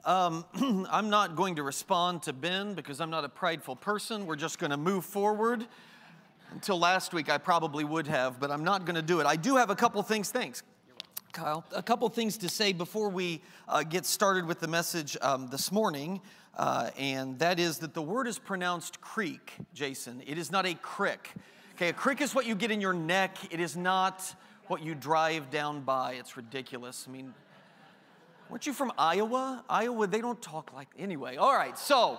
I'm not going to respond to Ben because I'm not a prideful person. We're just going to move forward. Until last week, I probably would have, but I'm not going to do it. I do have a couple things. Thanks, Kyle. A couple things to say before we get started with the message this morning, and that is that the word is pronounced creek, Jason. It is not a crick. Okay, a crick is what you get in your neck. It is not what you drive down by. It's ridiculous. I mean, weren't you from Iowa? Iowa, they don't talk like, anyway. All right, so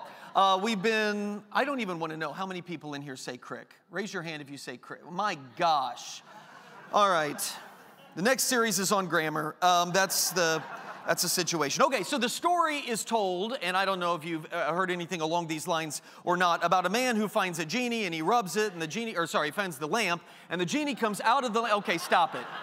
I don't even want to know how many people in here say crick. Raise your hand if you say crick. My gosh. All right, the next series is on grammar. That's the situation. Okay, so the story is told, and I don't know if you've heard anything along these lines or not, about a man who finds a genie and he rubs it, and he finds the lamp, and the genie comes out of the lamp. Okay, stop it.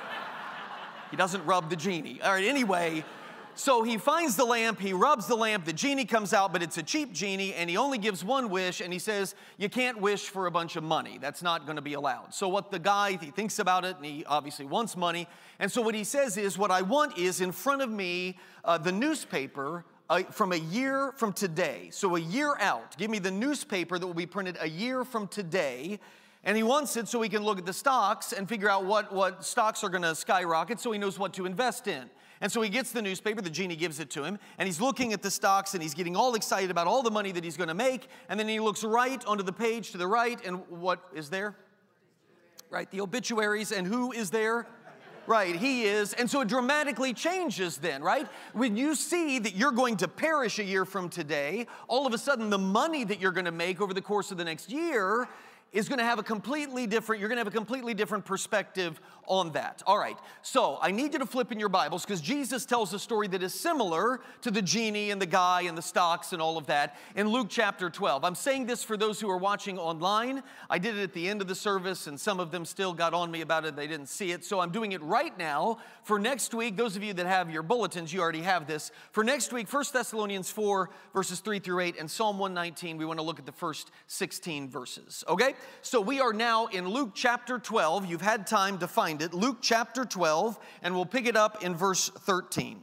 He doesn't rub the genie. All right, anyway, so he finds the lamp, he rubs the lamp, the genie comes out, but it's a cheap genie, and he only gives one wish, and he says, you can't wish for a bunch of money. That's not going to be allowed. So what the guy, he thinks about it, and he obviously wants money, and so what he says is, what I want is in front of me the newspaper from a year from today. So a year out. Give me the newspaper that will be printed a year from today. And he wants it so he can look at the stocks and figure out what stocks are going to skyrocket so he knows what to invest in. And so he gets the newspaper, the genie gives it to him, and he's looking at the stocks and he's getting all excited about all the money that he's going to make. And then he looks right onto the page to the right, and what is there? Right, the obituaries, and who is there? Right, he is. And so it dramatically changes then, right? When you see that you're going to perish a year from today, all of a sudden the money that you're going to make over the course of the next year is going to have a completely different perspective on that. All right, so I need you to flip in your Bibles because Jesus tells a story that is similar to the genie and the guy and the stocks and all of that in Luke chapter 12. I'm saying this for those who are watching online. I did it at the end of the service, and some of them still got on me about it. They didn't see it, so I'm doing it right now for next week. Those of you that have your bulletins, you already have this. For next week, 1 Thessalonians 4, verses 3 through 8, and Psalm 119, we want to look at the first 16 verses, okay? So we are now in Luke chapter 12. You've had time to find it. Luke chapter 12, and we'll pick it up in verse 13.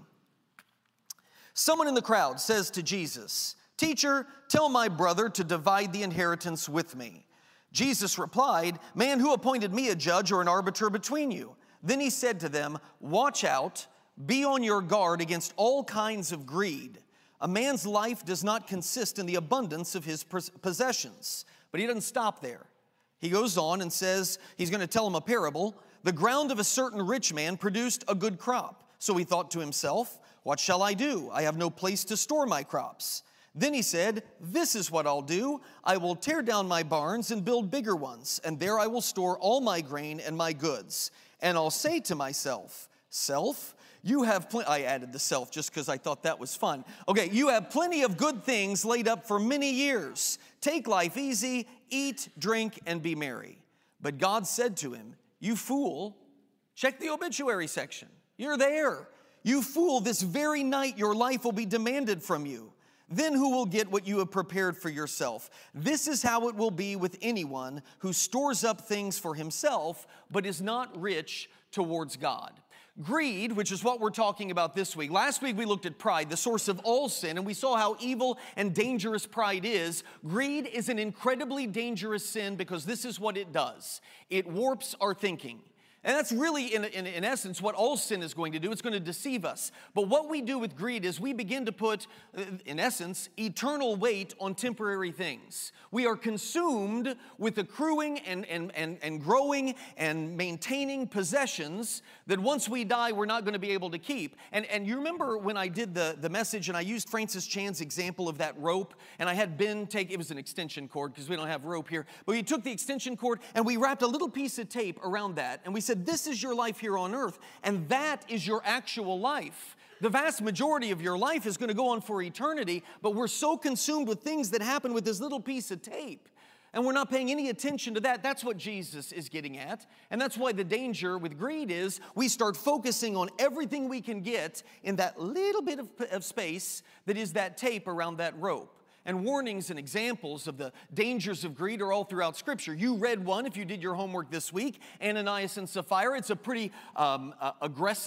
Someone in the crowd says to Jesus, "Teacher, tell my brother to divide the inheritance with me." Jesus replied, "Man, who appointed me a judge or an arbiter between you?" Then he said to them, "Watch out, be on your guard against all kinds of greed. A man's life does not consist in the abundance of his possessions." But he doesn't stop there. He goes on and says he's going to tell him a parable. The ground of a certain rich man produced a good crop. So he thought to himself, "What shall I do? I have no place to store my crops." Then he said, "This is what I'll do. I will tear down my barns and build bigger ones, and there I will store all my grain and my goods. And I'll say to myself, self, you have plenty." I added the self just because I thought that was fun. Okay, "You have plenty of good things laid up for many years. Take life easy, eat, drink, and be merry." But God said to him, "You fool," check the obituary section. You're there. "You fool, this very night your life will be demanded from you. Then who will get what you have prepared for yourself? This is how it will be with anyone who stores up things for himself, but is not rich towards God." Greed, which is what we're talking about this week. Last week we looked at pride, the source of all sin, and we saw how evil and dangerous pride is. Greed is an incredibly dangerous sin because this is what it does. It warps our thinking. And that's really, in essence, what all sin is going to do. It's going to deceive us. But what we do with greed is we begin to put, in essence, eternal weight on temporary things. We are consumed with accruing and growing and maintaining possessions that once we die, we're not going to be able to keep. And you remember when I did the message and I used Francis Chan's example of that rope, and I had Ben take, it was an extension cord because we don't have rope here, but we took the extension cord and we wrapped a little piece of tape around that, and we said, this is your life here on earth, and that is your actual life. The vast majority of your life is going to go on for eternity, but we're so consumed with things that happen with this little piece of tape, and we're not paying any attention to that. That's what Jesus is getting at, and that's why the danger with greed is we start focusing on everything we can get in that little bit of space that is that tape around that rope. And warnings and examples of the dangers of greed are all throughout Scripture. You read one if you did your homework this week, Ananias and Sapphira. It's a pretty aggressive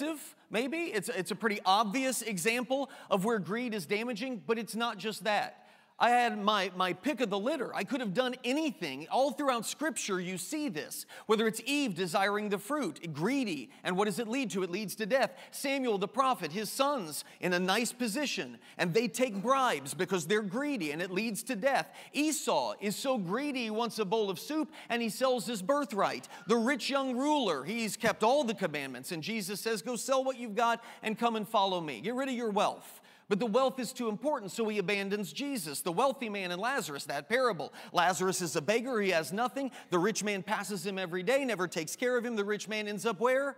Maybe it's a pretty obvious example of where greed is damaging, but it's not just that. I had my pick of the litter. I could have done anything. All throughout Scripture, you see this. Whether it's Eve desiring the fruit, greedy, and what does it lead to? It leads to death. Samuel the prophet, his sons in a nice position, and they take bribes because they're greedy, and it leads to death. Esau is so greedy, he wants a bowl of soup, and he sells his birthright. The rich young ruler, he's kept all the commandments, and Jesus says, go sell what you've got and come and follow me. Get rid of your wealth. But the wealth is too important, so he abandons Jesus. The wealthy man and Lazarus, that parable. Lazarus is a beggar, he has nothing. The rich man passes him every day, never takes care of him. The rich man ends up where?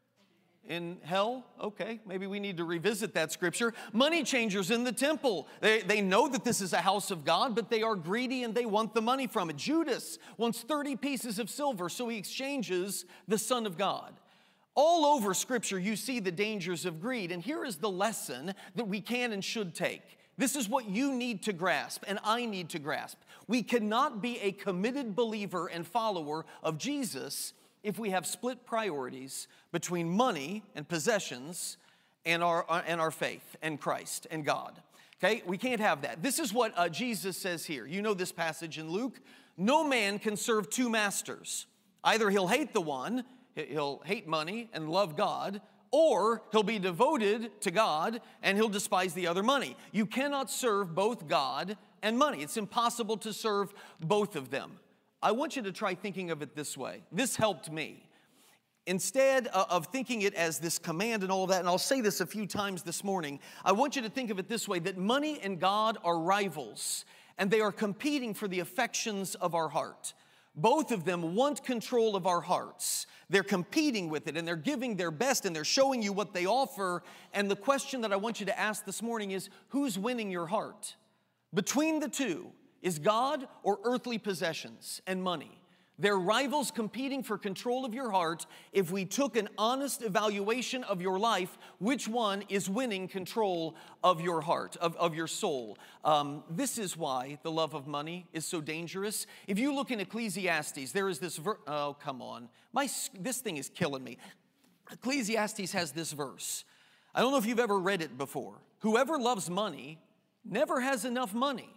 In hell? Okay, maybe we need to revisit that scripture. Money changers in the temple. They know that this is a house of God, but they are greedy and they want the money from it. Judas wants 30 pieces of silver, so he exchanges the Son of God. All over Scripture, you see the dangers of greed, and here is the lesson that we can and should take. This is what you need to grasp, and I need to grasp. We cannot be a committed believer and follower of Jesus if we have split priorities between money and possessions and our faith and Christ and God. Okay, we can't have that. This is what Jesus says here. You know this passage in Luke. No man can serve two masters. Either he'll hate the one, he'll hate money and love God, or he'll be devoted to God and he'll despise the other money. You cannot serve both God and money. It's impossible to serve both of them. I want you to try thinking of it this way. This helped me. Instead of thinking it as this command and all that, and I'll say this a few times this morning, I want you to think of it this way, that money and God are rivals, and they are competing for the affections of our heart. Both of them want control of our hearts. They're competing with it, and they're giving their best, and they're showing you what they offer. And the question that I want you to ask this morning is, who's winning your heart? Between the two, is God or earthly possessions and money? They're rivals competing for control of your heart. If we took an honest evaluation of your life, which one is winning control of your heart, of your soul? This is why the love of money is so dangerous. If you look in Ecclesiastes, there is this verse. Oh, come on. This thing is killing me. Ecclesiastes has this verse. I don't know if you've ever read it before. Whoever loves money never has enough money.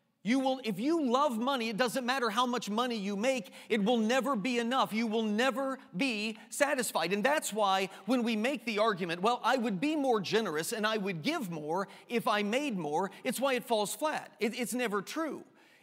If you love money, it doesn't matter how much money you make, it will never be enough. You will never be satisfied. And that's why when we make the argument, well, I would be more generous and I would give more if I made more, it's why it falls flat. It's never true.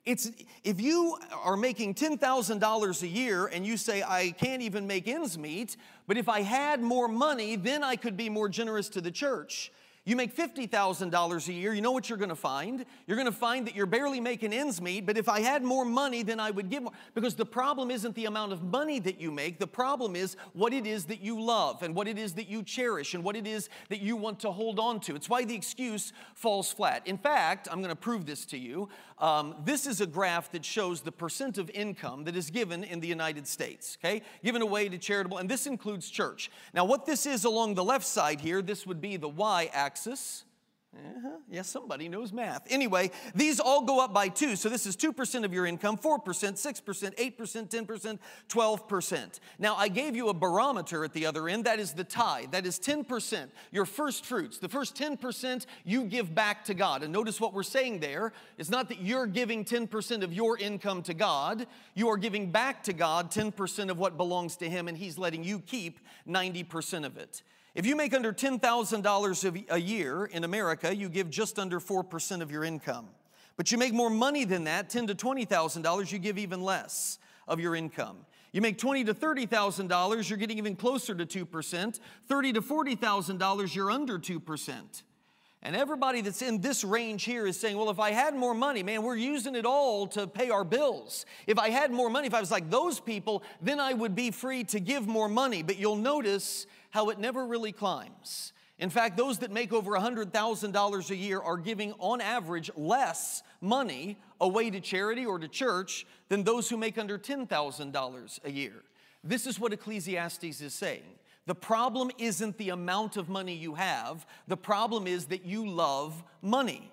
If you are making $10,000 a year and you say, I can't even make ends meet, but if I had more money, then I could be more generous to the church. You make $50,000 a year, you know what you're going to find? You're going to find that you're barely making ends meet, but if I had more money, then I would give more. Because the problem isn't the amount of money that you make. The problem is what it is that you love and what it is that you cherish and what it is that you want to hold on to. It's why the excuse falls flat. In fact, I'm going to prove this to you. This is a graph that shows the percent of income that is given in the United States, okay? Given away to charitable, and this includes church. Now, what this is along the left side here, this would be the y-axis. Yes, somebody knows math. Anyway, these all go up by 2. So this is 2% of your income, 4%, 6%, 8%, 10%, 12%. Now, I gave you a barometer at the other end. That is the tithe. That is 10%, your first fruits. The first 10% you give back to God. And notice what we're saying there. It's not that you're giving 10% of your income to God. You are giving back to God 10% of what belongs to Him, and He's letting you keep 90% of it. If you make under $10,000 a year in America, you give just under 4% of your income. But you make more money than that, $10,000 to $20,000, you give even less of your income. You make $20,000 to $30,000, you're getting even closer to 2%. $30,000 to $40,000, you're under 2%. And everybody that's in this range here is saying, well, if I had more money, man, we're using it all to pay our bills. If I had more money, if I was like those people, then I would be free to give more money. But you'll notice how it never really climbs. In fact, those that make over $100,000 a year are giving, on average, less money away to charity or to church than those who make under $10,000 a year. This is what Ecclesiastes is saying. The problem isn't the amount of money you have. The problem is that you love money.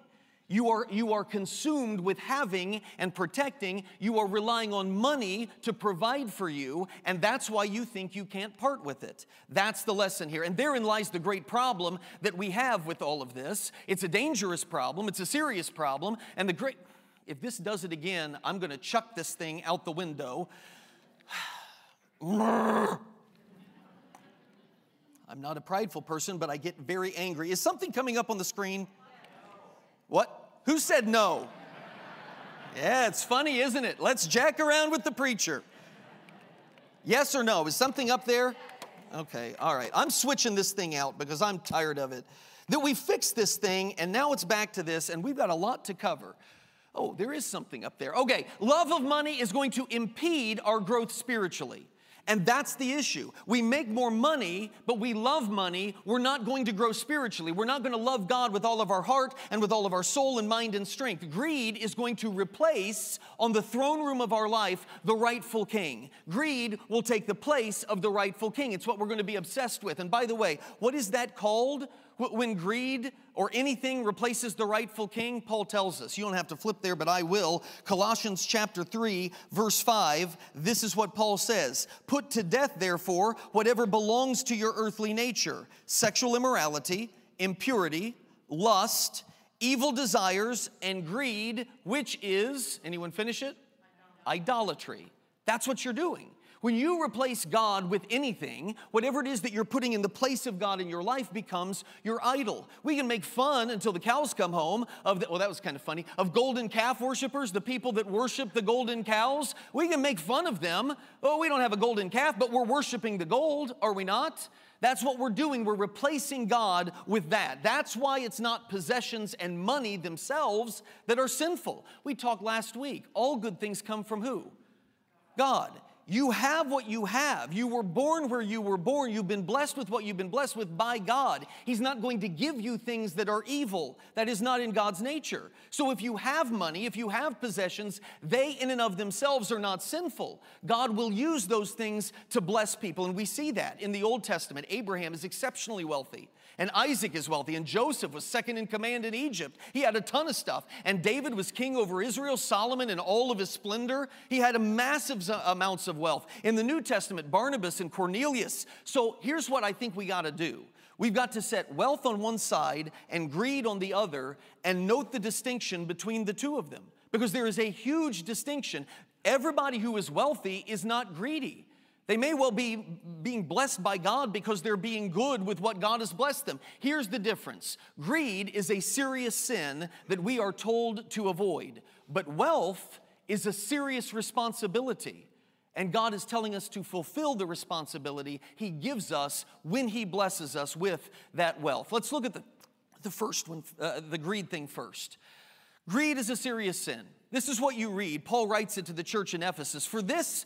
You are consumed with having and protecting. You are relying on money to provide for you, and that's why you think you can't part with it. That's the lesson here. And therein lies the great problem that we have with all of this. It's a dangerous problem. It's a serious problem. And if this does it again, I'm going to chuck this thing out the window. I'm not a prideful person, but I get very angry. Is something coming up on the screen? What? Who said no? Yeah, it's funny, isn't it? Let's jack around with the preacher. Yes or no? Is something up there? Okay, all right. I'm switching this thing out because I'm tired of it. That we fixed this thing, and now it's back to this, and we've got a lot to cover. Oh, there is something up there. Okay, love of money is going to impede our growth spiritually. And that's the issue. We make more money, but we love money. We're not going to grow spiritually. We're not going to love God with all of our heart and with all of our soul and mind and strength. Greed is going to replace on the throne room of our life the rightful king. Greed will take the place of the rightful king. It's what we're going to be obsessed with. And by the way, what is that called? When greed or anything replaces the rightful king, Paul tells us. You don't have to flip there, but I will. Colossians chapter 3, verse 5, this is what Paul says. Put to death, therefore, whatever belongs to your earthly nature. Sexual immorality, impurity, lust, evil desires, and greed, which is, anyone finish it? Idolatry. That's what you're doing. When you replace God with anything, whatever it is that you're putting in the place of God in your life becomes your idol. We can make fun until the cows come home of, well, that was kind of funny, of golden calf worshipers, the people that worship the golden cows. We can make fun of them. Oh, we don't have a golden calf, but we're worshiping the gold, are we not? That's what we're doing. We're replacing God with that. That's why it's not possessions and money themselves that are sinful. We talked last week. All good things come from who? God. You have what you have. You were born where you were born. You've been blessed with what you've been blessed with by God. He's not going to give you things that are evil. That is not in God's nature. So if you have money, if you have possessions, they in and of themselves are not sinful. God will use those things to bless people. And we see that in the Old Testament. Abraham is exceptionally wealthy. And Isaac is wealthy, and Joseph was second in command in Egypt. He had a ton of stuff. And David was king over Israel, Solomon in all of his splendor. He had a massive amounts of wealth. In the New Testament, Barnabas and Cornelius. So here's what I think we got to do. We've got to set wealth on one side and greed on the other, and note the distinction between the two of them. Because there is a huge distinction. Everybody who is wealthy is not greedy. They may well be being blessed by God because they're being good with what God has blessed them. Here's the difference. Greed is a serious sin that we are told to avoid. But wealth is a serious responsibility. And God is telling us to fulfill the responsibility He gives us when He blesses us with that wealth. Let's look at the first one, the greed thing first. Greed is a serious sin. This is what you read. Paul writes it to the church in Ephesus. For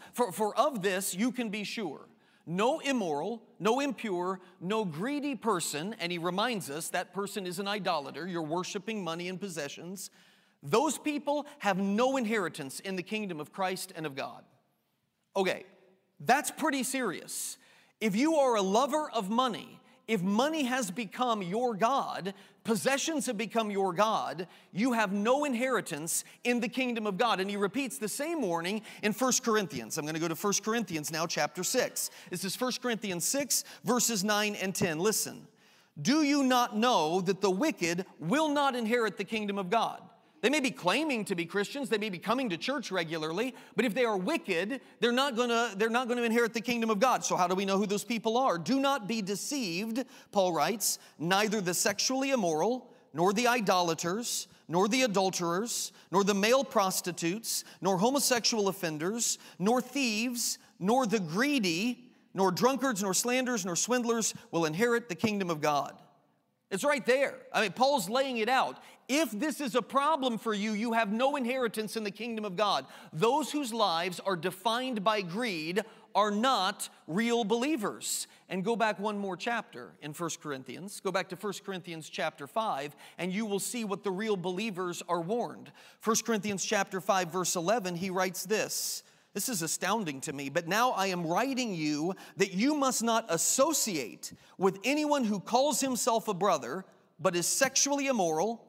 of this you can be sure. No immoral, no impure, no greedy person, and he reminds us that person is an idolater. You're worshiping money and possessions. Those people have no inheritance in the kingdom of Christ and of God. Okay, that's pretty serious. If you are a lover of money, if money has become your God, possessions have become your God, you have no inheritance in the kingdom of God. And he repeats the same warning in 1 Corinthians. I'm going to go to 1 Corinthians now, chapter 6. This is 1 Corinthians 6, verses 9 and 10. Listen. Do you not know that the wicked will not inherit the kingdom of God? They may be claiming to be Christians, they may be coming to church regularly, but if they are wicked, they're not going to inherit the kingdom of God. So how do we know who those people are? Do not be deceived, Paul writes, neither the sexually immoral, nor the idolaters, nor the adulterers, nor the male prostitutes, nor homosexual offenders, nor thieves, nor the greedy, nor drunkards, nor slanderers, nor swindlers will inherit the kingdom of God. It's right there. I mean, Paul's laying it out. If this is a problem for you, you have no inheritance in the kingdom of God. Those whose lives are defined by greed are not real believers. And go back one more chapter in 1 Corinthians. Go back to 1 Corinthians chapter 5, and you will see what the real believers are warned. 1 Corinthians chapter 5, verse 11, he writes this. This is astounding to me. But now I am writing you that you must not associate with anyone who calls himself a brother, but is sexually immoral,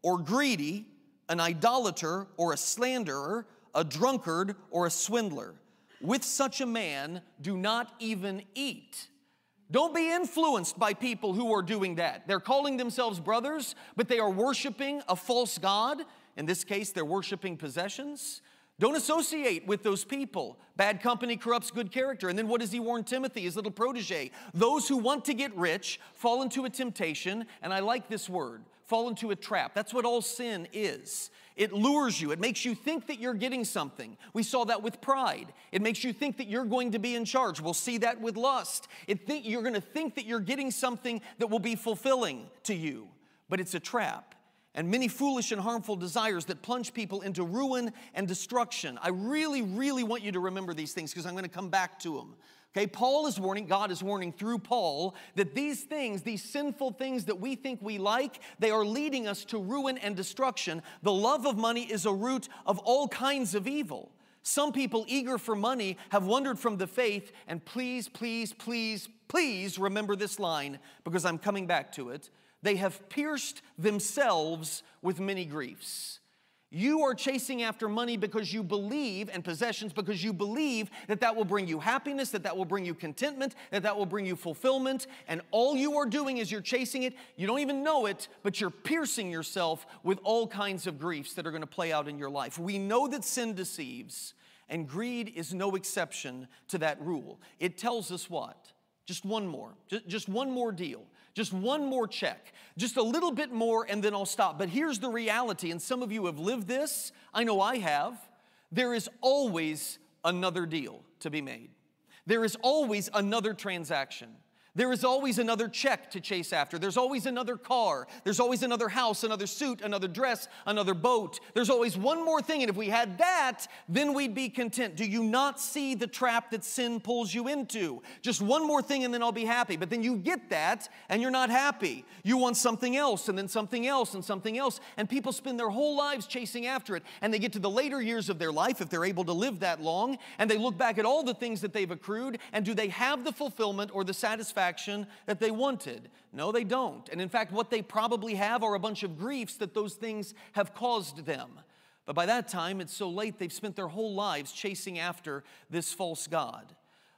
or greedy, an idolater or a slanderer, a drunkard or a swindler. With such a man, do not even eat. Don't be influenced by people who are doing that. They're calling themselves brothers, but they are worshiping a false god. In this case, they're worshiping possessions. Don't associate with those people. Bad company corrupts good character. And then what does he warn Timothy, his little protege? Those who want to get rich fall into a temptation, and I like this word, fall into a trap. That's what all sin is. It lures you. It makes you think that you're getting something. We saw that with pride. It makes you think that you're going to be in charge. We'll see that with lust. You're going to think that you're getting something that will be fulfilling to you, but it's a trap. And many foolish and harmful desires that plunge people into ruin and destruction. I really, really want you to remember these things because I'm going to come back to them. Okay, Paul is warning, God is warning through Paul that these things, these sinful things that we think we like, they are leading us to ruin and destruction. The love of money is a root of all kinds of evil. Some people eager for money have wandered from the faith, and please, please, please, please remember this line because I'm coming back to it. They have pierced themselves with many griefs. You are chasing after money because you believe, and possessions because you believe that that will bring you happiness, that that will bring you contentment, that that will bring you fulfillment, and all you are doing is you're chasing it. You don't even know it, but you're piercing yourself with all kinds of griefs that are going to play out in your life. We know that sin deceives, and greed is no exception to that rule. It tells us what? Just one more. Just one more deal. Just one more check. Just a little bit more and then I'll stop. But here's the reality, and some of you have lived this. I know I have. There is always another deal to be made. There is always another transaction. There is always another check to chase after. There's always another car. There's always another house, another suit, another dress, another boat. There's always one more thing, and if we had that, then we'd be content. Do you not see the trap that sin pulls you into? Just one more thing and then I'll be happy. But then you get that and you're not happy. You want something else and then something else and something else. And people spend their whole lives chasing after it. And they get to the later years of their life, if they're able to live that long, and they look back at all the things that they've accrued, and do they have the fulfillment or the satisfaction that they wanted? No, they don't. And in fact, what they probably have are a bunch of griefs that those things have caused them. But by that time, it's so late, they've spent their whole lives chasing after this false god.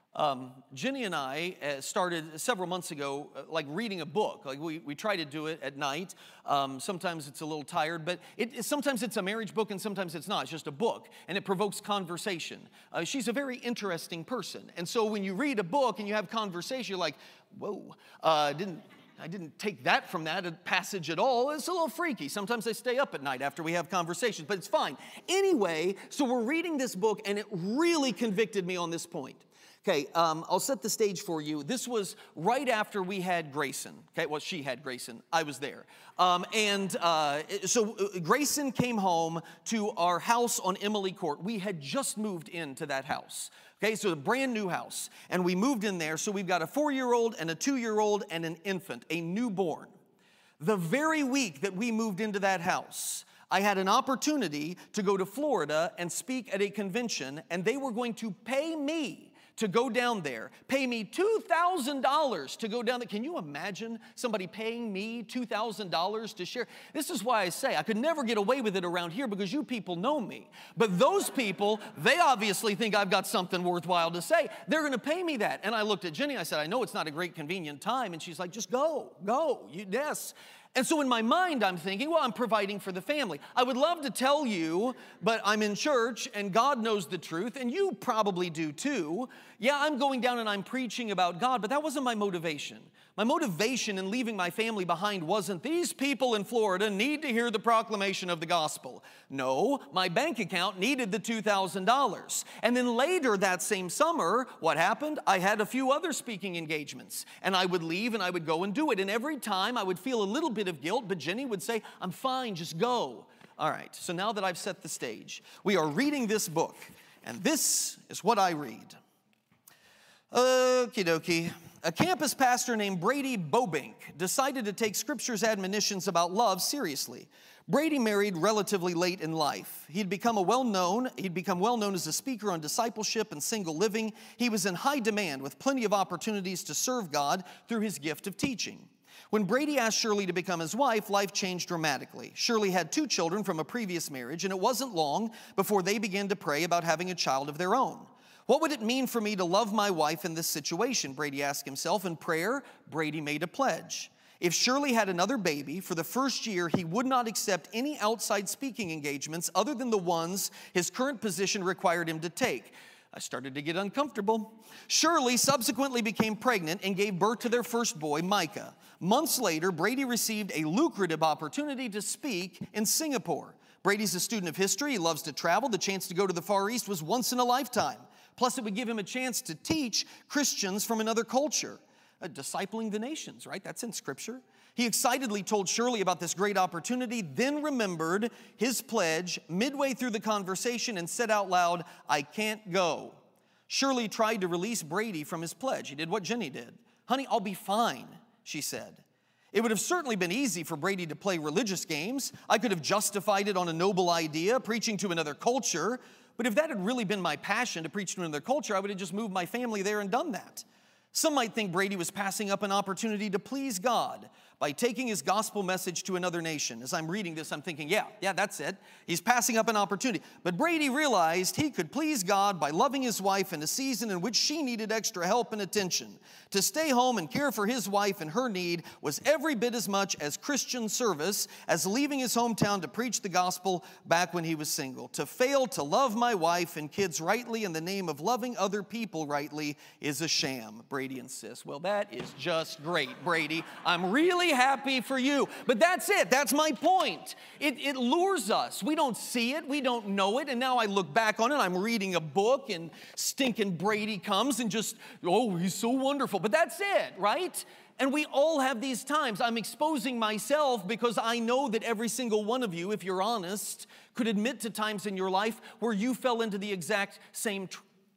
Jenny and I started several months ago, reading a book. We try to do it at night. Sometimes it's a little tired, but sometimes it's a marriage book and sometimes it's not. It's just a book, and it provokes conversation. She's a very interesting person. And so when you read a book and you have conversation, you're like, whoa, I didn't take that from that passage at all. It's a little freaky. Sometimes I stay up at night after we have conversations, but it's fine. Anyway, so we're reading this book, and it really convicted me on this point. Okay, I'll set the stage for you. This was right after we had Grayson. Okay, well, she had Grayson. I was there. So Grayson came home to our house on Emily Court. We had just moved into that house. Okay, so a brand new house. And we moved in there. So we've got a 4-year-old and a 2-year-old and an infant, a newborn. The very week that we moved into that house, I had an opportunity to go to Florida and speak at a convention, and they were going to pay me to go down there, pay me $2,000 to go down there. Can you imagine somebody paying me $2,000 to share? This is why I say I could never get away with it around here because you people know me. But those people, they obviously think I've got something worthwhile to say. They're going to pay me that. And I looked at Jenny, I said, I know it's not a great convenient time. And she's like, just go. Yes. And so in my mind, I'm thinking, well, I'm providing for the family. I would love to tell you, but I'm in church and God knows the truth, and you probably do too. Yeah, I'm going down and I'm preaching about God, but that wasn't my motivation. My motivation in leaving my family behind wasn't these people in Florida need to hear the proclamation of the gospel. No, my bank account needed the $2,000. And then later that same summer, what happened? I had a few other speaking engagements. And I would leave and I would go and do it. And every time I would feel a little bit of guilt, but Jenny would say, I'm fine, just go. All right, so now that I've set the stage, we are reading this book. And this is what I read. Okie dokie. A campus pastor named Brady Bobink decided to take Scripture's admonitions about love seriously. Brady married relatively late in life. He'd become well known as a speaker on discipleship and single living. He was in high demand with plenty of opportunities to serve God through his gift of teaching. When Brady asked Shirley to become his wife, life changed dramatically. Shirley had 2 children from a previous marriage, and it wasn't long before they began to pray about having a child of their own. What would it mean for me to love my wife in this situation? Brady asked himself. In prayer, Brady made a pledge. If Shirley had another baby, for the first year, he would not accept any outside speaking engagements other than the ones his current position required him to take. I started to get uncomfortable. Shirley subsequently became pregnant and gave birth to their first boy, Micah. Months later, Brady received a lucrative opportunity to speak in Singapore. Brady's a student of history. He loves to travel. The chance to go to the Far East was once in a lifetime. Plus, it would give him a chance to teach Christians from another culture. Discipling the nations, right? That's in Scripture. He excitedly told Shirley about this great opportunity, then remembered his pledge midway through the conversation and said out loud, "I can't go." Shirley tried to release Brady from his pledge. He did what Jenny did. "Honey, I'll be fine," she said. It would have certainly been easy for Brady to play religious games. I could have justified it on a noble idea, preaching to another culture. But if that had really been my passion, to preach to another culture, I would have just moved my family there and done that. Some might think Brady was passing up an opportunity to please God by taking his gospel message to another nation. As I'm reading this, I'm thinking, yeah, that's it. He's passing up an opportunity. But Brady realized he could please God by loving his wife in a season in which she needed extra help and attention. To stay home and care for his wife and her need was every bit as much as Christian service as leaving his hometown to preach the gospel back when he was single. To fail to love my wife and kids rightly in the name of loving other people rightly is a sham, Brady insists. Well, that is just great, Brady. I'm really happy for you. But that's it. That's my point. It lures us. We don't see it. We don't know it. And now I look back on it. I'm reading a book and stinking Brady comes and just, oh, he's so wonderful. But that's it, right? And we all have these times. I'm exposing myself because I know that every single one of you, if you're honest, could admit to times in your life where you fell into the exact same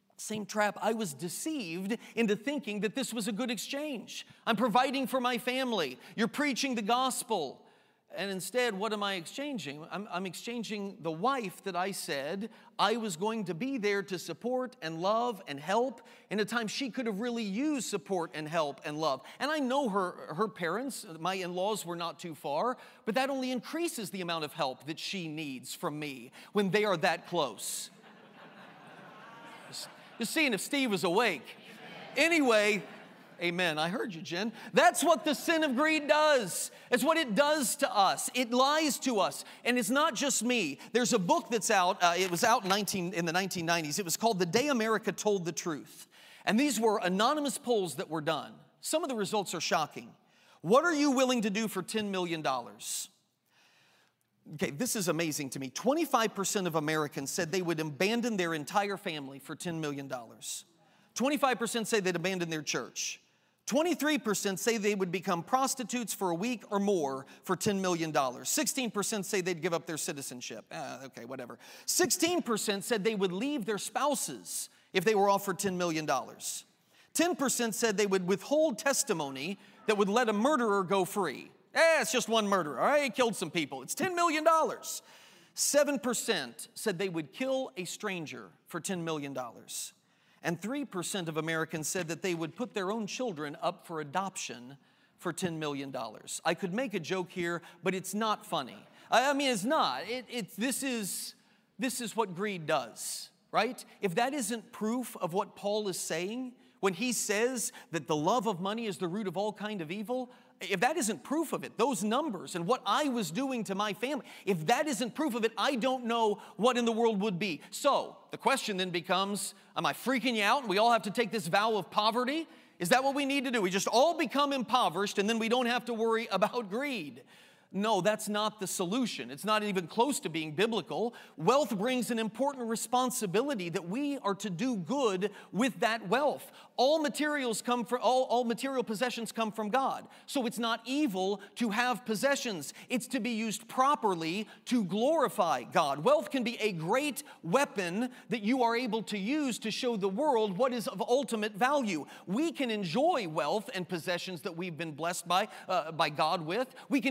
trap. I was deceived into thinking that this was a good exchange. I'm providing for my family. You're preaching the gospel. And instead, what am I exchanging? I'm exchanging the wife that I said I was going to be there to support and love and help in a time she could have really used support and help and love. And I know her parents, my in-laws, were not too far, but that only increases the amount of help that she needs from me when they are that close. Just seeing if Steve was awake. Anyway, amen. I heard you, Jen. That's what the sin of greed does. It's what it does to us. It lies to us. And it's not just me. There's a book that's out. It was out in the 1990s. It was called The Day America Told the Truth. And these were anonymous polls that were done. Some of the results are shocking. What are you willing to do for $10 million? Okay, this is amazing to me. 25% of Americans said they would abandon their entire family for $10 million. 25% say they'd abandon their church. 23% say they would become prostitutes for a week or more for $10 million. 16% say they'd give up their citizenship. Okay, whatever. 16% said they would leave their spouses if they were offered $10 million. 10% said they would withhold testimony that would let a murderer go free. It's just one murderer, all right? He killed some people. It's $10 million. 7% said they would kill a stranger for $10 million. And 3% of Americans said that they would put their own children up for adoption for $10 million. I could make a joke here, but it's not funny. I mean, it's not. This is what greed does, right? If that isn't proof of what Paul is saying, when he says that the love of money is the root of all kind of evil, if that isn't proof of it, those numbers and what I was doing to my family, if that isn't proof of it, I don't know what in the world would be. So the question then becomes, am I freaking you out and we all have to take this vow of poverty? Is that what we need to do? We just all become impoverished and then we don't have to worry about greed. No, that's not the solution. It's not even close to being biblical. Wealth brings an important responsibility that we are to do good with that wealth. All material possessions come from God. So it's not evil to have possessions. It's to be used properly to glorify God. Wealth can be a great weapon that you are able to use to show the world what is of ultimate value. We can enjoy wealth and possessions that we've been blessed by God with. We can enjoy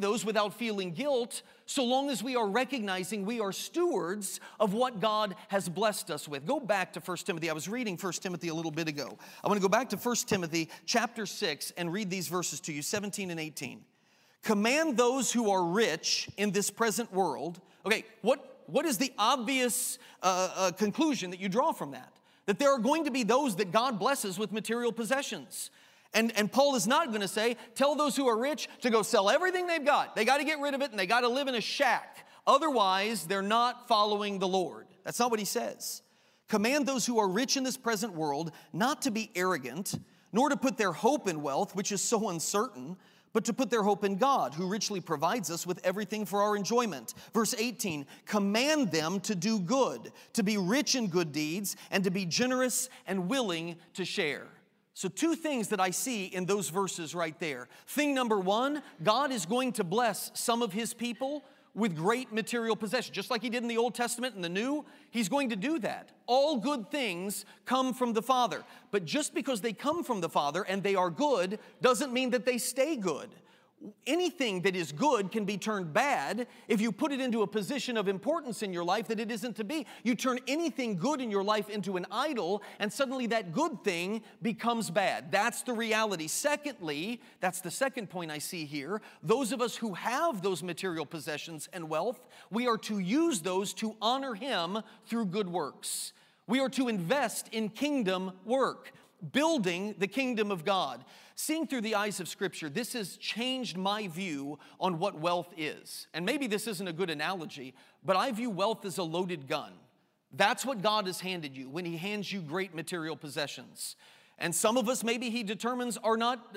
those without feeling guilt, so long as we are recognizing we are stewards of what God has blessed us with. Go back to 1 Timothy. I was reading 1 Timothy a little bit ago. I want to go back to 1 Timothy chapter 6 and read these verses to you, 17 and 18. Command those who are rich in this present world. Okay, what is the obvious conclusion that you draw from that? That there are going to be those that God blesses with material possessions. And Paul is not going to say, tell those who are rich to go sell everything they've got. They got to get rid of it and they got to live in a shack. Otherwise, they're not following the Lord. That's not what he says. Command those who are rich in this present world not to be arrogant, nor to put their hope in wealth, which is so uncertain, but to put their hope in God, who richly provides us with everything for our enjoyment. Verse 18, command them to do good, to be rich in good deeds, and to be generous and willing to share. So two things that I see in those verses right there. Thing number one, God is going to bless some of his people with great material possessions. Just like he did in the Old Testament and the New, he's going to do that. All good things come from the Father. But just because they come from the Father and they are good, doesn't mean that they stay good. Anything that is good can be turned bad if you put it into a position of importance in your life that it isn't to be. You turn anything good in your life into an idol, and suddenly that good thing becomes bad. That's the reality. Secondly, that's the second point I see here. Those of us who have those material possessions and wealth, we are to use those to honor him through good works. We are to invest in kingdom work, building the kingdom of God. Seeing through the eyes of Scripture, this has changed my view on what wealth is. And maybe this isn't a good analogy, but I view wealth as a loaded gun. That's what God has handed you when he hands you great material possessions. And some of us, maybe he determines, are not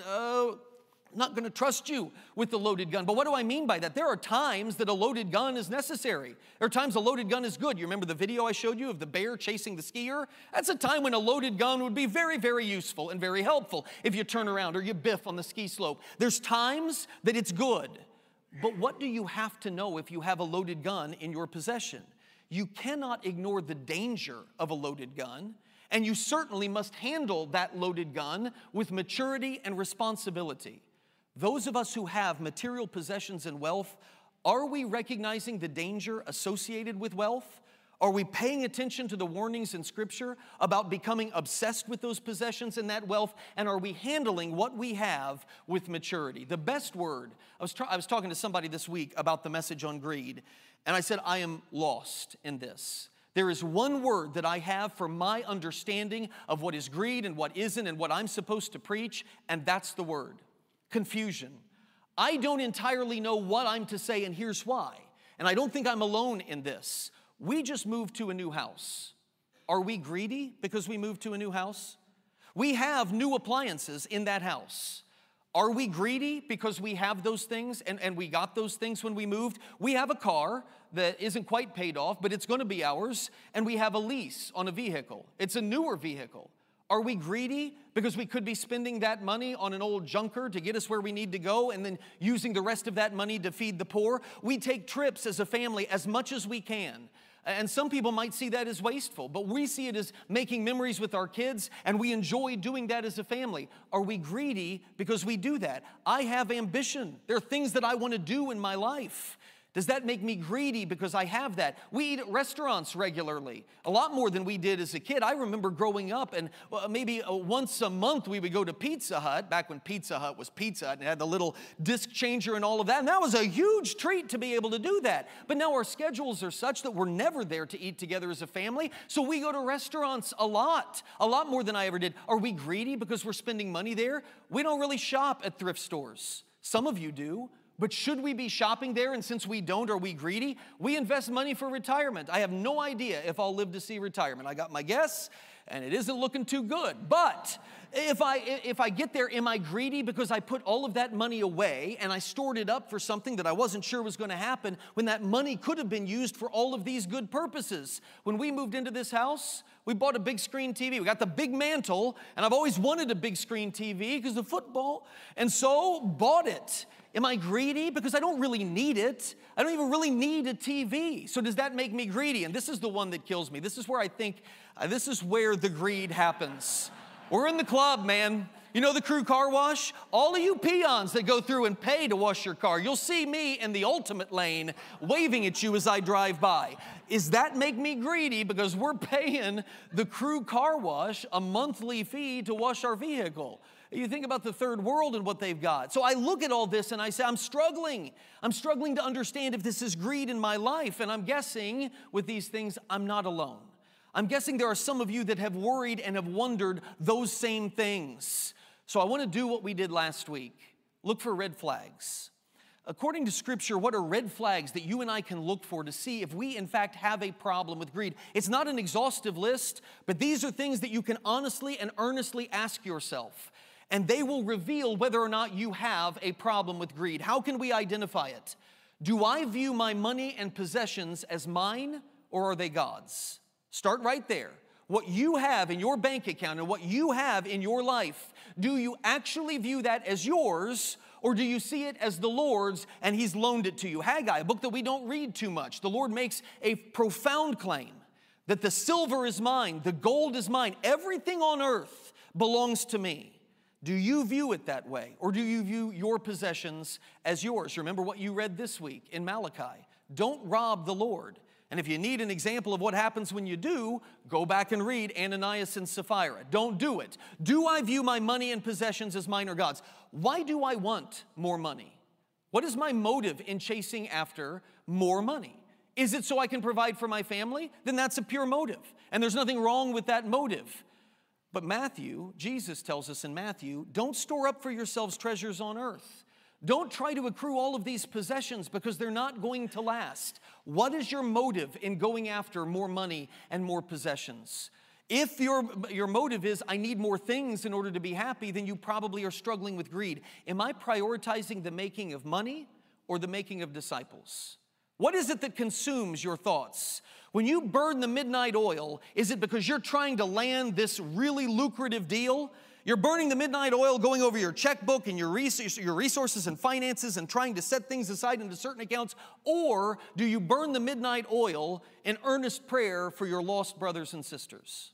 going to trust you with the loaded gun. But what do I mean by that? There are times that a loaded gun is necessary. There are times a loaded gun is good. You remember the video I showed you of the bear chasing the skier? That's a time when a loaded gun would be very, very useful and very helpful if you turn around or you biff on the ski slope. There's times that it's good. But what do you have to know if you have a loaded gun in your possession? You cannot ignore the danger of a loaded gun, and you certainly must handle that loaded gun with maturity and responsibility. Those of us who have material possessions and wealth, are we recognizing the danger associated with wealth? Are we paying attention to the warnings in Scripture about becoming obsessed with those possessions and that wealth? And are we handling what we have with maturity? The best word, I was talking to somebody this week about the message on greed, and I said, I am lost in this. There is one word that I have for my understanding of what is greed and what isn't and what I'm supposed to preach, and that's the word. Confusion. I don't entirely know what I'm to say, and here's why. And I don't think I'm alone in this. We just moved to a new house. Are we greedy because we moved to a new house? We have new appliances in that house. Are we greedy because we have those things and we got those things when we moved? We have a car that isn't quite paid off, but it's going to be ours, and we have a lease on a vehicle. It's a newer vehicle. Are we greedy because we could be spending that money on an old junker to get us where we need to go and then using the rest of that money to feed the poor? We take trips as a family as much as we can. And some people might see that as wasteful, but we see it as making memories with our kids, and we enjoy doing that as a family. Are we greedy because we do that? I have ambition. There are things that I want to do in my life. Does that make me greedy because I have that? We eat at restaurants regularly, a lot more than we did as a kid. I remember growing up, and maybe once a month we would go to Pizza Hut, back when Pizza Hut was Pizza Hut, and it had the little disc changer and all of that, and that was a huge treat to be able to do that. But now our schedules are such that we're never there to eat together as a family, so we go to restaurants a lot more than I ever did. Are we greedy because we're spending money there? We don't really shop at thrift stores. Some of you do. But should we be shopping there? And since we don't, are we greedy? We invest money for retirement. I have no idea if I'll live to see retirement. I got my guess, and it isn't looking too good. But if I get there, am I greedy because I put all of that money away and I stored it up for something that I wasn't sure was going to happen when that money could have been used for all of these good purposes? When we moved into this house, we bought a big screen TV. We got the big mantle, and I've always wanted a big screen TV because of football, and so bought it. Am I greedy? Because I don't really need it. I don't even really need a TV. So does that make me greedy? And this is the one that kills me. This is where I think, this is where the greed happens. We're in the club, man. You know the Crew Car Wash? All of you peons that go through and pay to wash your car, you'll see me in the ultimate lane waving at you as I drive by. Does that make me greedy because we're paying the Crew Car Wash a monthly fee to wash our vehicle? You think about the third world and what they've got. So I look at all this and I say, I'm struggling. I'm struggling to understand if this is greed in my life. And I'm guessing with these things, I'm not alone. I'm guessing there are some of you that have worried and have wondered those same things. So I want to do what we did last week. Look for red flags. According to Scripture, what are red flags that you and I can look for to see if we, in fact, have a problem with greed? It's not an exhaustive list, but these are things that you can honestly and earnestly ask yourself. And they will reveal whether or not you have a problem with greed. How can we identify it? Do I view my money and possessions as mine, or are they God's? Start right there. What you have in your bank account and what you have in your life, do you actually view that as yours, or do you see it as the Lord's and He's loaned it to you? Haggai, a book that we don't read too much, the Lord makes a profound claim that the silver is mine, the gold is mine, everything on earth belongs to me. Do you view it that way, or do you view your possessions as yours? Remember what you read this week in Malachi. Don't rob the Lord. And if you need an example of what happens when you do, go back and read Ananias and Sapphira. Don't do it. Do I view my money and possessions as mine or God's? Why do I want more money? What is my motive in chasing after more money? Is it so I can provide for my family? Then that's a pure motive. And there's nothing wrong with that motive. But Matthew, Jesus tells us in Matthew, don't store up for yourselves treasures on earth. Don't try to accrue all of these possessions because they're not going to last. What is your motive in going after more money and more possessions? If your motive is, I need more things in order to be happy, then you probably are struggling with greed. Am I prioritizing the making of money or the making of disciples? What is it that consumes your thoughts? When you burn the midnight oil, is it because you're trying to land this really lucrative deal? You're burning the midnight oil going over your checkbook and your resources and finances and trying to set things aside into certain accounts? Or do you burn the midnight oil in earnest prayer for your lost brothers and sisters?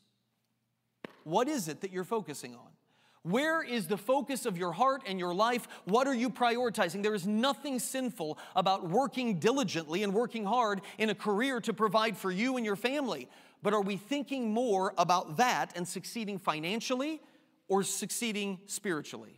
What is it that you're focusing on? Where is the focus of your heart and your life? What are you prioritizing? There is nothing sinful about working diligently and working hard in a career to provide for you and your family. But are we thinking more about that and succeeding financially or succeeding spiritually?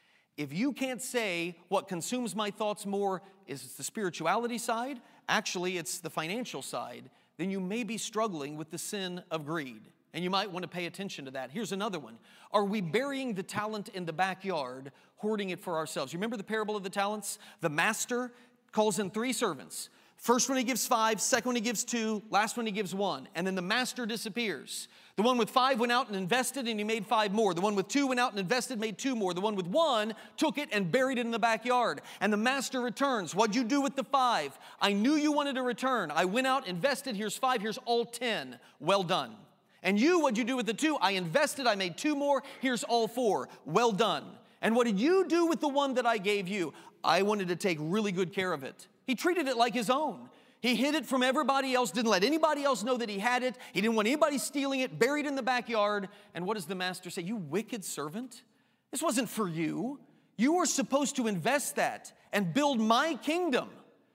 If you can't say what consumes my thoughts more is the spirituality side, actually it's the financial side, then you may be struggling with the sin of greed. And you might want to pay attention to that. Here's another one. Are we burying the talent in the backyard, hoarding it for ourselves? You remember the parable of the talents? The master calls in 3 servants. First one he gives 5, second one he gives 2, last one he gives 1. And then the master disappears. The one with 5 went out and invested and he made 5 more. The one with 2 went out and invested, made 2 more. The one with 1 took it and buried it in the backyard. And the master returns. What'd you do with the 5? I knew you wanted to return. I went out, invested, here's 5, here's all 10. Well done. And you, what'd you do with the 2? I invested, I made 2 more, here's all 4. Well done. And what did you do with the one that I gave you? I wanted to take really good care of it. He treated it like his own. He hid it from everybody else, didn't let anybody else know that he had it. He didn't want anybody stealing it, buried in the backyard. And what does the master say? You wicked servant. This wasn't for you. You were supposed to invest that and build my kingdom.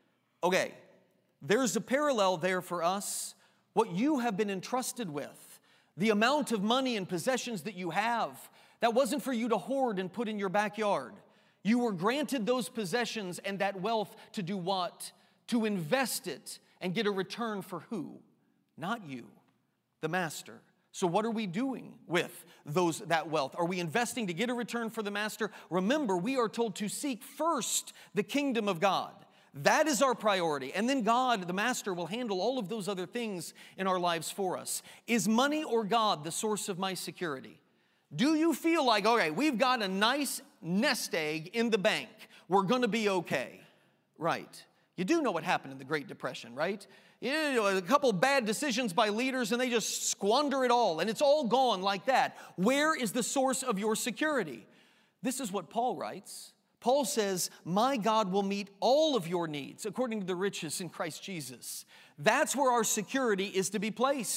Okay, there's a parallel there for us. What you have been entrusted with, the amount of money and possessions that you have, that wasn't for you to hoard and put in your backyard. You were granted those possessions and that wealth to do what? To invest it and get a return for who? Not you, the master. So what are we doing with that wealth? Are we investing to get a return for the master? Remember, we are told to seek first the kingdom of God. That is our priority. And then God, the master, will handle all of those other things in our lives for us. Is money or God the source of my security? Do you feel like, okay, we've got a nice nest egg in the bank. We're going to be okay. Right. You do know what happened in the Great Depression, right? You know, a couple bad decisions by leaders and they just squander it all and it's all gone like that. Where is the source of your security? This is what Paul writes. Paul says, my God will meet all of your needs according to the riches in Christ Jesus. That's where our security is to be placed.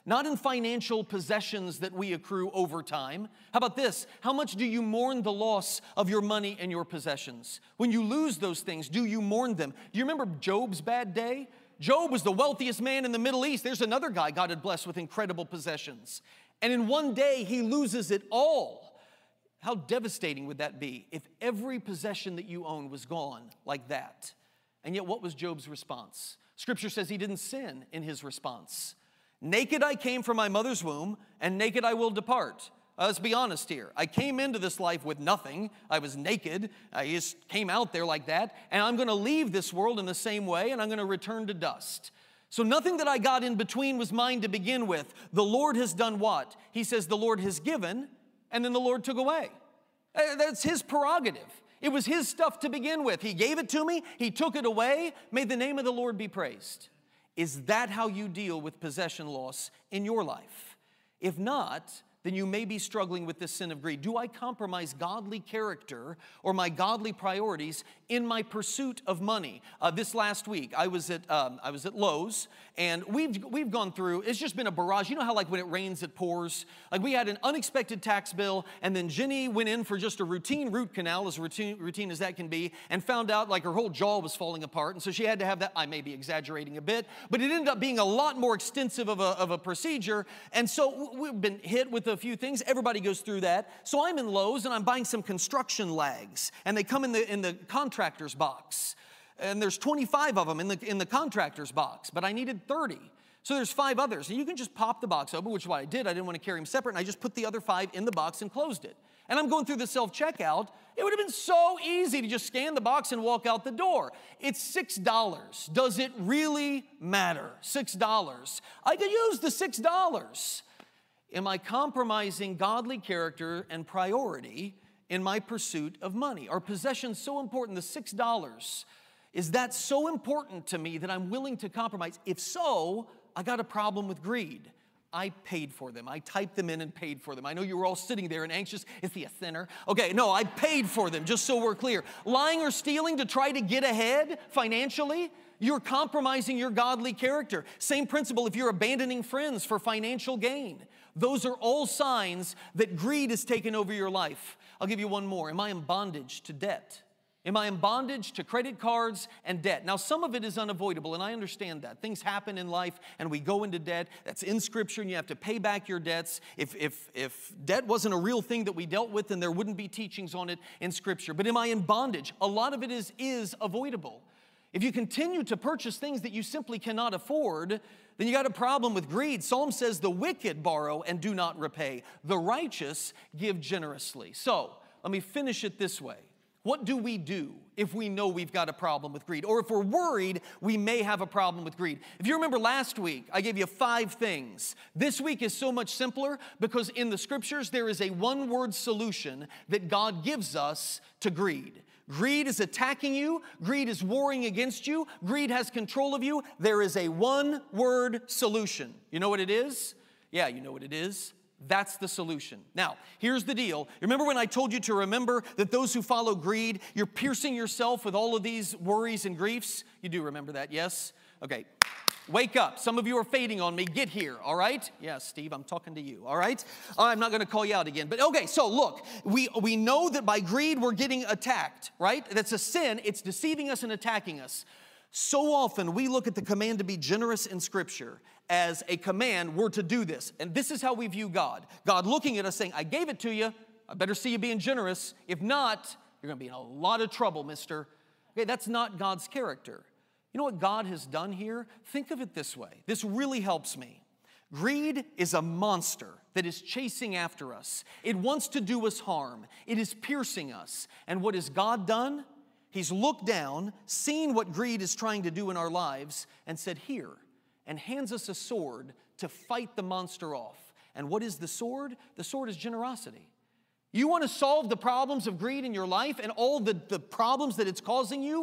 not in financial possessions that we accrue over time. How about this? How much do you mourn the loss of your money and your possessions? When you lose those things, do you mourn them? Do you remember Job's bad day? Job was the wealthiest man in the Middle East. There's another guy God had blessed with incredible possessions. And in one day, he loses it all. How devastating would that be if every possession that you own was gone like that? And yet, what was Job's response? Scripture says he didn't sin in his response. Naked I came from my mother's womb, and naked I will depart. Let's be honest here. I came into this life with nothing. I was naked. I just came out there like that. And I'm going to leave this world in the same way, and I'm going to return to dust. So nothing that I got in between was mine to begin with. The Lord has done what? He says the Lord has given, and then the Lord took away. That's his prerogative. It was his stuff to begin with. He gave it to me. He took it away. May the name of the Lord be praised. Is that how you deal with possession loss in your life? If not, then you may be struggling with this sin of greed. Do I compromise godly character or my godly priorities in my pursuit of money? This last week, I was at Lowe's, and we've gone through. It's just been a barrage. You know how like when it rains, it pours. Like we had an unexpected tax bill, and then Jenny went in for just a routine root canal, as routine as that can be, and found out like her whole jaw was falling apart, and so she had to have that. I may be exaggerating a bit, but it ended up being a lot more extensive of a procedure, and so we've been hit with a few things. Everybody goes through that. So I'm in Lowe's and I'm buying some construction lags, and they come in the contractor's box, and there's 25 of them in the contractor's box, but I needed 30. So there's 5 others, and you can just pop the box open, which is what I did. I didn't want to carry them separate, and I just put the other 5 in the box and closed it. And I'm going through the self-checkout. It would have been so easy to just scan the box and walk out the door. It's $6. Does it really matter? $6. I could use the $6. Am I compromising godly character and priority in my pursuit of money? Are possessions so important? The $6, is that so important to me that I'm willing to compromise? If so, I got a problem with greed. I paid for them. I typed them in and paid for them. I know you were all sitting there and anxious. Is he a sinner? Okay, no, I paid for them, just so we're clear. Lying or stealing to try to get ahead financially, you're compromising your godly character. Same principle if you're abandoning friends for financial gain. Those are all signs that greed has taken over your life. I'll give you one more. Am I in bondage to debt? Am I in bondage to credit cards and debt? Now, some of it is unavoidable, and I understand that. Things happen in life, and we go into debt. That's in Scripture, and you have to pay back your debts. If debt wasn't a real thing that we dealt with, then there wouldn't be teachings on it in Scripture. But am I in bondage? A lot of it is avoidable. If you continue to purchase things that you simply cannot afford, then you got a problem with greed. Psalm says, the wicked borrow and do not repay. The righteous give generously. So, let me finish it this way. What do we do if we know we've got a problem with greed? Or if we're worried we may have a problem with greed? If you remember last week, I gave you 5 things. This week is so much simpler because in the Scriptures there is a one-word solution that God gives us to greed. Greed is attacking you. Greed is warring against you. Greed has control of you. There is a one-word solution. You know what it is? Yeah, you know what it is. That's the solution. Now, here's the deal. Remember when I told you to remember that those who follow greed, you're piercing yourself with all of these worries and griefs? You do remember that, yes? Okay. Wake up. Some of you are fading on me. Get here, all right? Yeah, Steve, I'm talking to you, all right? I'm not going to call you out again. But okay, so look, we know that by greed we're getting attacked, right? That's a sin. It's deceiving us and attacking us. So often we look at the command to be generous in Scripture as a command, we're to do this. And this is how we view God. God looking at us saying, I gave it to you. I better see you being generous. If not, you're going to be in a lot of trouble, mister. Okay, that's not God's character. You know what God has done here? Think of it this way. This really helps me. Greed is a monster that is chasing after us. It wants to do us harm. It is piercing us. And what has God done? He's looked down, seen what greed is trying to do in our lives, and said, here, and hands us a sword to fight the monster off. And what is the sword? The sword is generosity. You want to solve the problems of greed in your life and all the problems that it's causing you?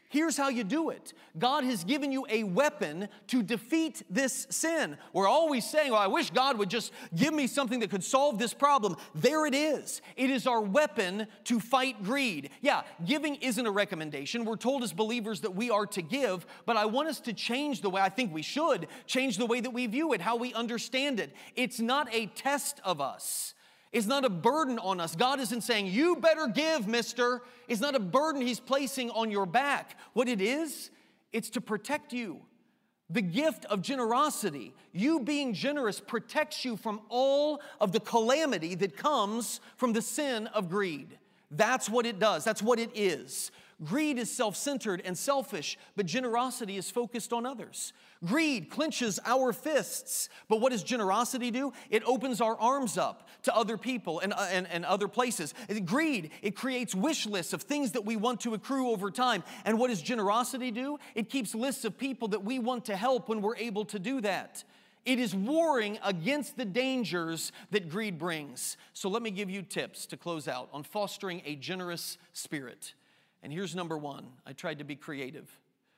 Here's how you do it. God has given you a weapon to defeat this sin. We're always saying, I wish God would just give me something that could solve this problem. There it is. It is our weapon to fight greed. Yeah, giving isn't a recommendation. We're told as believers that we are to give, but I want us to change the way, I think we should, change the way that we view it, how we understand it. It's not a test of us. It's not a burden on us. God isn't saying, you better give, mister. It's not a burden He's placing on your back. What it is, it's to protect you. The gift of generosity, you being generous, protects you from all of the calamity that comes from the sin of greed. That's what it does. That's what it is. Greed is self-centered and selfish, but generosity is focused on others. Greed clenches our fists, but what does generosity do? It opens our arms up to other people and other places. Greed, it creates wish lists of things that we want to accrue over time. And what does generosity do? It keeps lists of people that we want to help when we're able to do that. It is warring against the dangers that greed brings. So let me give you tips to close out on fostering a generous spirit. And here's number one. I tried to be creative.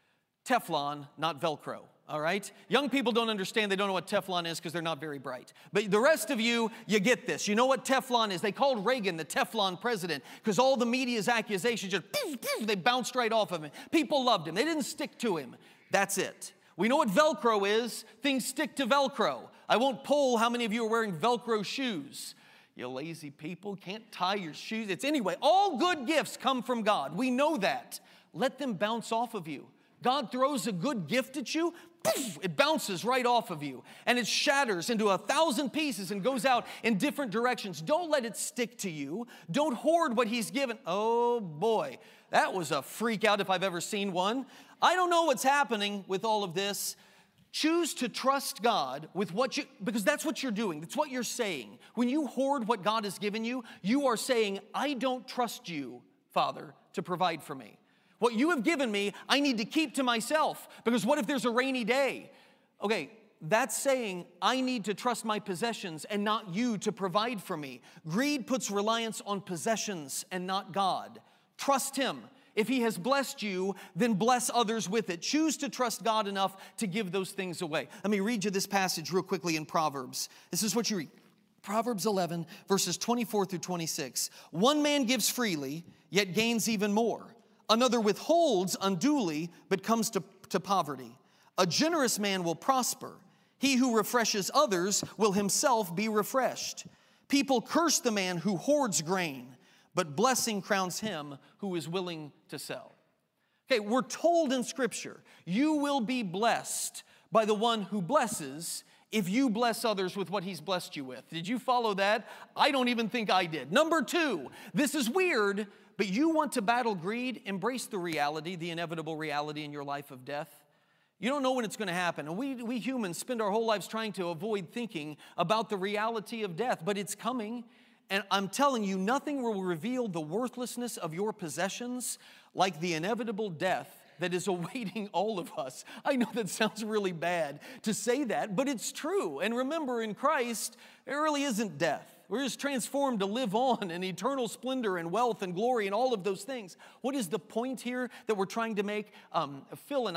Teflon, not Velcro, all right? Young people don't understand. They don't know what Teflon is because they're not very bright. But the rest of you, you get this. You know what Teflon is. They called Reagan the Teflon president because all the media's accusations just, poof, poof, they bounced right off of him. People loved him. They didn't stick to him. That's it. We know what Velcro is. Things stick to Velcro. I won't poll how many of you are wearing Velcro shoes. You lazy people, can't tie your shoes. Anyway, all good gifts come from God. We know that. Let them bounce off of you. God throws a good gift at you, poof, it bounces right off of you. And it shatters into 1,000 pieces and goes out in different directions. Don't let it stick to you. Don't hoard what He's given. Oh boy, that was a freak out if I've ever seen one. I don't know what's happening with all of this. Choose to trust God with because that's what you're doing. That's what you're saying. When you hoard what God has given you, you are saying, I don't trust you, Father, to provide for me. What you have given me, I need to keep to myself, because what if there's a rainy day? Okay, that's saying I need to trust my possessions and not you to provide for me. Greed puts reliance on possessions and not God. Trust Him. If He has blessed you, then bless others with it. Choose to trust God enough to give those things away. Let me read you this passage real quickly in Proverbs. This is what you read. Proverbs 11, verses 24 through 26. One man gives freely, yet gains even more. Another withholds unduly, but comes to poverty. A generous man will prosper. He who refreshes others will himself be refreshed. People curse the man who hoards grain, but blessing crowns him who is willing to sell. Okay, we're told in Scripture, you will be blessed by the one who blesses if you bless others with what He's blessed you with. Did you follow that? I don't even think I did. Number two, this is weird, but you want to battle greed, embrace the reality, the inevitable reality in your life of death. You don't know when it's going to happen. And we humans spend our whole lives trying to avoid thinking about the reality of death, but it's coming. And I'm telling you, nothing will reveal the worthlessness of your possessions like the inevitable death that is awaiting all of us. I know that sounds really bad to say that, but it's true. And remember, in Christ, there really isn't death. We're just transformed to live on in eternal splendor and wealth and glory and all of those things. What is the point here that we're trying to make? Phil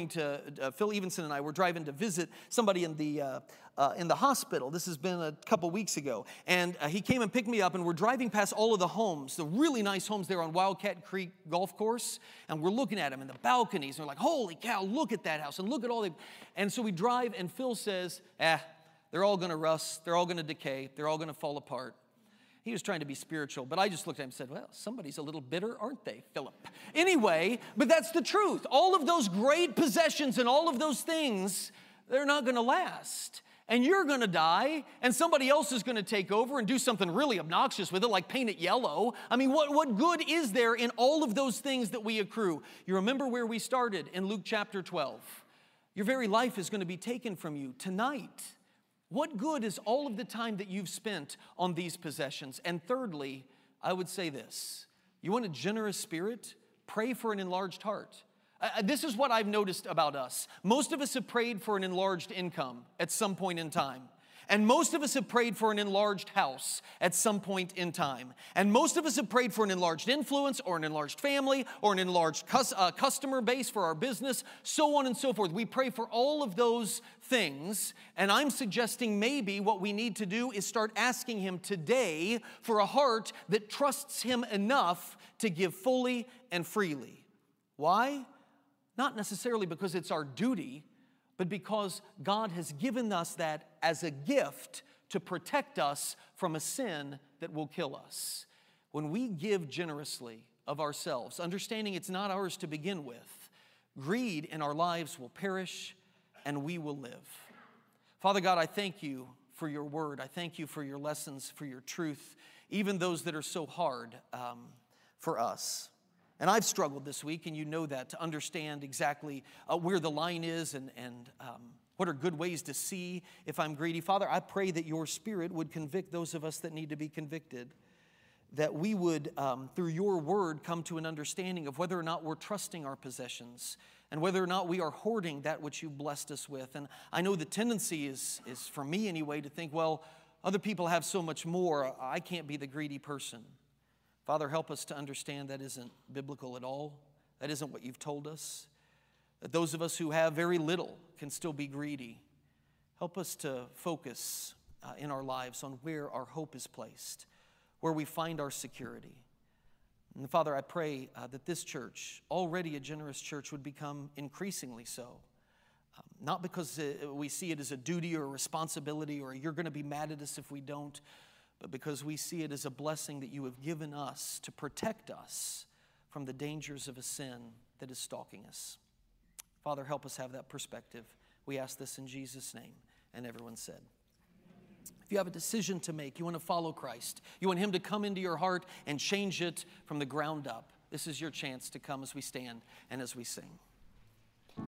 Evenson and I were driving to visit somebody in the hospital. This has been a couple weeks ago. And he came and picked me up, and we're driving past all of the homes, the really nice homes there on Wildcat Creek Golf Course. And we're looking at them in the balconies. And we're like, holy cow, look at that house. And look at all the... And so we drive, and Phil says, they're all going to rust. They're all going to decay. They're all going to fall apart. He was trying to be spiritual, but I just looked at him and said, well, somebody's a little bitter, aren't they, Philip? Anyway, but that's the truth. All of those great possessions and all of those things, they're not going to last. And you're going to die, and somebody else is going to take over and do something really obnoxious with it, like paint it yellow. I mean, what good is there in all of those things that we accrue? You remember where we started in Luke chapter 12. Your very life is going to be taken from you tonight. What good is all of the time that you've spent on these possessions? And thirdly, I would say this. You want a generous spirit? Pray for an enlarged heart. This is what I've noticed about us. Most of us have prayed for an enlarged income at some point in time. And most of us have prayed for an enlarged house at some point in time. And most of us have prayed for an enlarged influence or an enlarged family or an enlarged customer base for our business, so on and so forth. We pray for all of those things. And I'm suggesting maybe what we need to do is start asking Him today for a heart that trusts Him enough to give fully and freely. Why? Not necessarily because it's our duty, but because God has given us that as a gift to protect us from a sin that will kill us. When we give generously of ourselves, understanding it's not ours to begin with, greed in our lives will perish and we will live. Father God, I thank You for Your word. I thank You for Your lessons, for Your truth, even those that are so hard for us. And I've struggled this week, and You know that, to understand exactly where the line is and what are good ways to see if I'm greedy. Father, I pray that Your Spirit would convict those of us that need to be convicted, that we would, through Your word, come to an understanding of whether or not we're trusting our possessions and whether or not we are hoarding that which You've blessed us with. And I know the tendency is for me anyway, to think, well, other people have so much more, I can't be the greedy person. Father, help us to understand that isn't biblical at all. That isn't what You've told us. That those of us who have very little can still be greedy. Help us to focus in our lives on where our hope is placed, where we find our security. And Father, I pray that this church, already a generous church, would become increasingly so. Not because we see it as a duty or a responsibility or You're going to be mad at us if we don't, but because we see it as a blessing that You have given us to protect us from the dangers of a sin that is stalking us. Father, help us have that perspective. We ask this in Jesus' name. And everyone said. If you have a decision to make, you want to follow Christ, you want Him to come into your heart and change it from the ground up, this is your chance to come as we stand and as we sing.